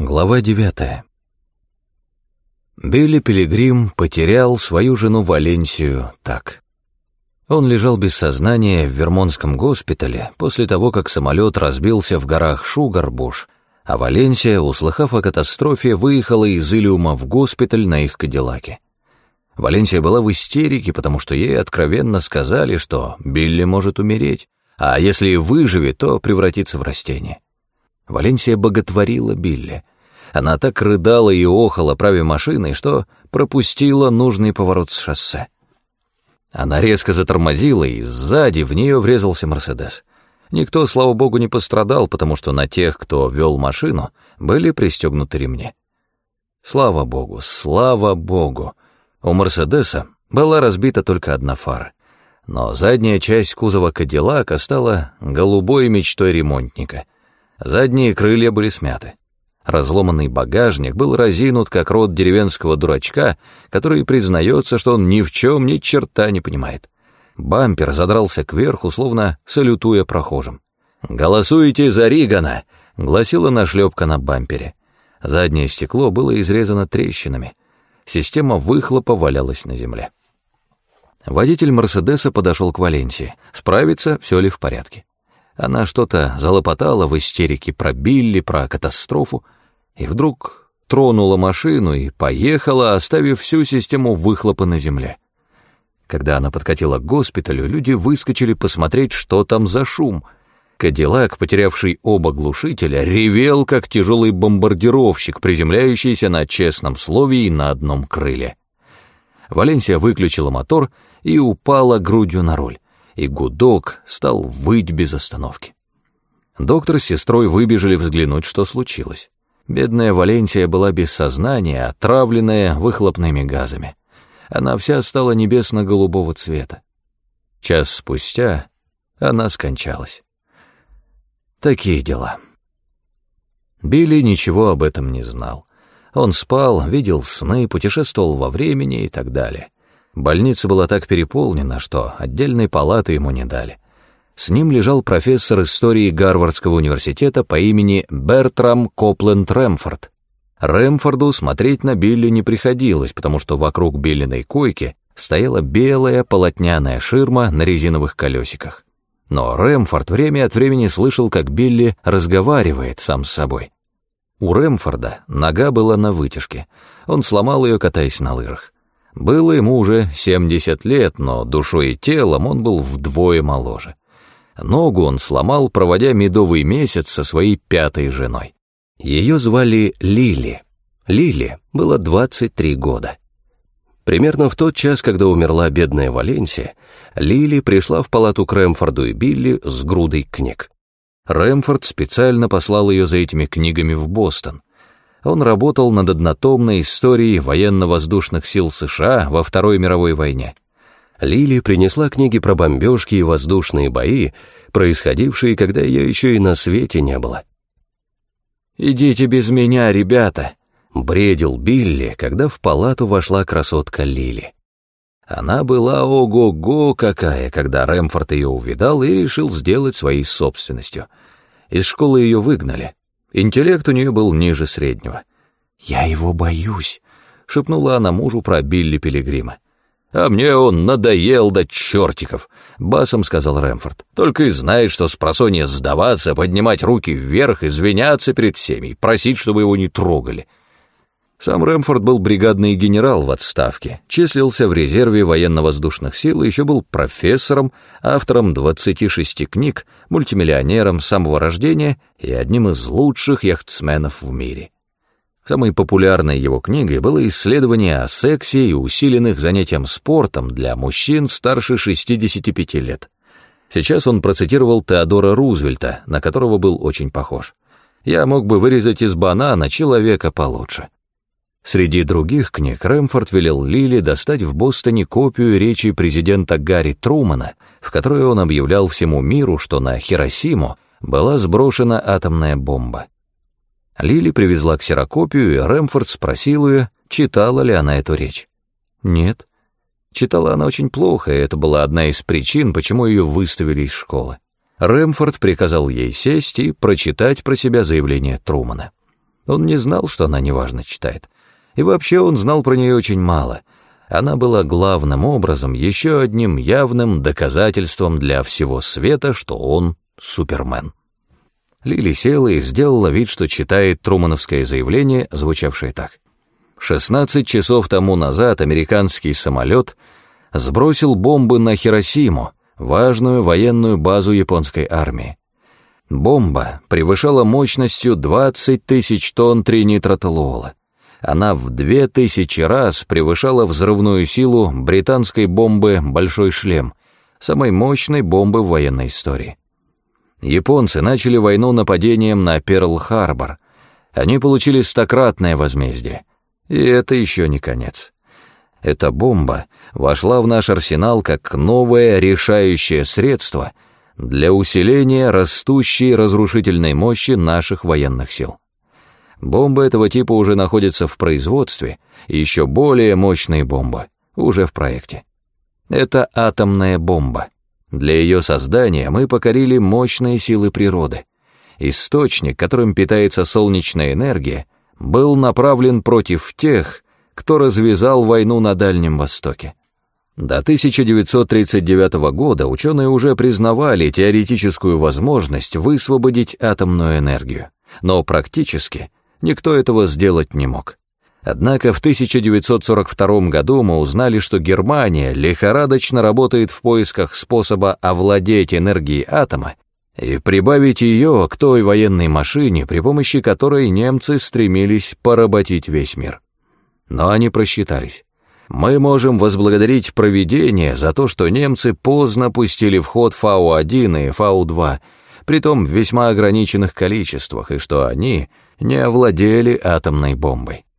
Глава 9. Билли Пилигрим потерял свою жену Валенсию так. Он лежал без сознания в Вермонтском госпитале после того, как самолет разбился в горах Шугарбуш, а Валенсия, услыхав о катастрофе, выехала из Илиума в госпиталь на их кадиллаке. Валенсия была в истерике, потому что ей откровенно сказали, что Билли может умереть, а если и выживет, то превратится в растение. Валенсия боготворила Билли. Она так рыдала и охала, правя машиной, что пропустила нужный поворот с шоссе. Она резко затормозила, и сзади в нее врезался Мерседес. Никто, слава богу, не пострадал, потому что на тех, кто вел машину, были пристегнуты ремни. Слава богу, слава богу! У Мерседеса была разбита только одна фара, но задняя часть кузова кадиллака стала голубой мечтой ремонтника. Задние крылья были смяты. Разломанный багажник был разинут, как рот деревенского дурачка, который признается, что он ни в чем ни черта не понимает. Бампер задрался кверху, словно салютуя прохожим. «Голосуйте за Ригана!» — гласила нашлепка на бампере. Заднее стекло было изрезано трещинами. Система выхлопа валялась на земле. Водитель Мерседеса подошел к Валенсии, справиться, все ли в порядке. Она что-то залопотала в истерике про Билли, про катастрофу, и вдруг тронула машину и поехала, оставив всю систему выхлопа на земле. Когда она подкатила к госпиталю, люди выскочили посмотреть, что там за шум. Кадиллак, потерявший оба глушителя, ревел, как тяжелый бомбардировщик, приземляющийся на честном слове и на одном крыле. Валенсия выключила мотор и упала грудью на руль, и гудок стал выть без остановки. Доктор с сестрой выбежали взглянуть, что случилось. Бедная Валенсия была без сознания, отравленная выхлопными газами. Она вся стала небесно-голубого цвета. Час спустя она скончалась. Такие дела. Билли ничего об этом не знал. Он спал, видел сны, путешествовал во времени и так далее. Больница была так переполнена, что отдельной палаты ему не дали. С ним лежал профессор истории Гарвардского университета по имени Бертрам Копленд Рэмфорд. Рэмфорду смотреть на Билли не приходилось, потому что вокруг Биллиной койки стояла белая полотняная ширма на резиновых колесиках. Но Рэмфорд время от времени слышал, как Билли разговаривает сам с собой. У Рэмфорда нога была на вытяжке. Он сломал ее, катаясь на лыжах. Было ему уже 70 лет, но душой и телом он был вдвое моложе. Ногу он сломал, проводя медовый месяц со своей 5-й женой. Ее звали Лили. Лили было 23 года. Примерно в тот час, когда умерла бедная Валенсия, Лили пришла в палату к Рэмфорду и Билли с грудой книг. Рэмфорд специально послал ее за этими книгами в Бостон. Он работал над однотомной историей военно-воздушных сил США во Второй мировой войне. Лили принесла книги про бомбежки и воздушные бои, происходившие, когда ее еще и на свете не было. «Идите без меня, ребята», — бредил Билли, когда в палату вошла красотка Лили. Она была ого-го какая, когда Рэмфорд ее увидал и решил сделать своей собственностью. Из школы ее выгнали. Интеллект у нее был ниже среднего. «Я его боюсь», — шепнула она мужу про Билли Пилигрима. «А мне он надоел до чертиков», — басом сказал Рэмфорд. «Только и знает, что спросонья сдаваться, поднимать руки вверх, извиняться перед всеми, просить, чтобы его не трогали». Сам Рэмфорд был бригадный генерал в отставке, числился в резерве военно-воздушных сил и еще был профессором, автором 26 книг, мультимиллионером с самого рождения и одним из лучших яхтсменов в мире. Самой популярной его книгой было исследование о сексе и усиленных занятием спортом для мужчин старше 65 лет. Сейчас он процитировал Теодора Рузвельта, на которого был очень похож. «Я мог бы вырезать из банана человека получше». Среди других книг Рэмфорд велел Лили достать в Бостоне копию речи президента Гарри Трумана, в которой он объявлял всему миру, что на Хиросиму была сброшена атомная бомба. Лили привезла ксерокопию, и Рэмфорд спросил ее, читала ли она эту речь. Нет. Читала она очень плохо, и это была одна из причин, почему ее выставили из школы. Рэмфорд приказал ей сесть и прочитать про себя заявление Трумана. Он не знал, что она неважно читает. И вообще он знал про нее очень мало. Она была главным образом еще одним явным доказательством для всего света, что он Супермен. Лили села и сделала вид, что читает трумановское заявление, звучавшее так. 16 часов тому назад американский самолет сбросил бомбы на Хиросиму, важную военную базу японской армии. Бомба превышала мощностью 20 тысяч тонн тринитротолуола. Она в 2000 раз превышала взрывную силу британской бомбы «Большой шлем», самой мощной бомбы в военной истории. Японцы начали войну нападением на Перл-Харбор. Они получили 100-кратное возмездие. И это еще не конец. Эта бомба вошла в наш арсенал как новое решающее средство для усиления растущей разрушительной мощи наших военных сил. Бомбы этого типа уже находятся в производстве, и еще более мощные бомбы уже в проекте. Это атомная бомба. Для ее создания мы покорили мощные силы природы. Источник, которым питается солнечная энергия, был направлен против тех, кто развязал войну на Дальнем Востоке. До 1939 года ученые уже признавали теоретическую возможность высвободить атомную энергию, но практически никто этого сделать не мог. Однако в 1942 году мы узнали, что Германия лихорадочно работает в поисках способа овладеть энергией атома и прибавить ее к той военной машине, при помощи которой немцы стремились поработить весь мир. Но они просчитались. Мы можем возблагодарить провидение за то, что немцы поздно пустили в ход Фау-1 и Фау-2, притом в весьма ограниченных количествах, и что они не овладели атомной бомбой.